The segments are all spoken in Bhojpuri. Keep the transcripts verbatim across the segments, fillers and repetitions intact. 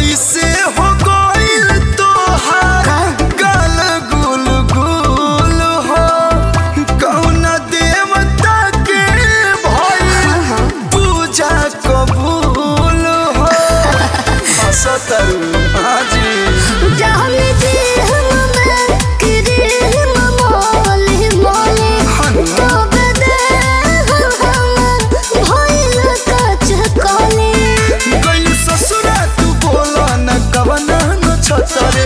कैसे हो गइल तोहार गाल गुल गुल हो कौना देवता के भइल पूजा कबूल हो हसतरू हाजी जाने दे हमें करे मोले मोले तो बदे हम भइल कच कले गइल ससुरा तू बोला न कवना न छतरे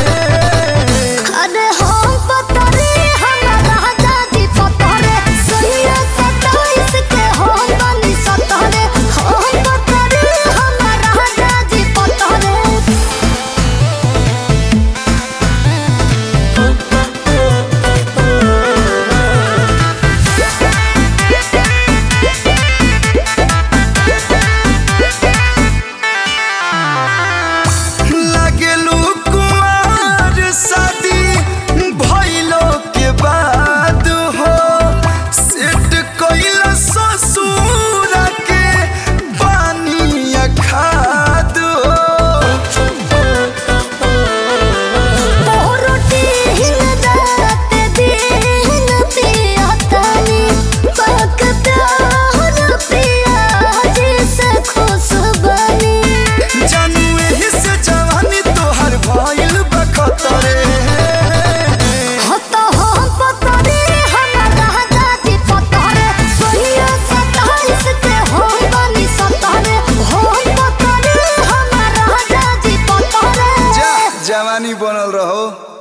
अरे हम पतरे हमारा दादी पतरे सैया सताइस के हम बनी सतरे हम पतरे हमारा दादी पतरे लागेलू कुमार शादी भइलो के बाद हो सेट कइल ससुर के पानी खाद हो रोटी रात दिन पिया तानी पकता पिया जैसे खुशबनी जानू एही से जवानी तोहर भइल बखतरे हतो हम पतरे हमारा दादी पतरे सोनिया सताइस के हम बनी सतरे हम पतरे हमारा दादी पतरे जा जवानी बनल रहो।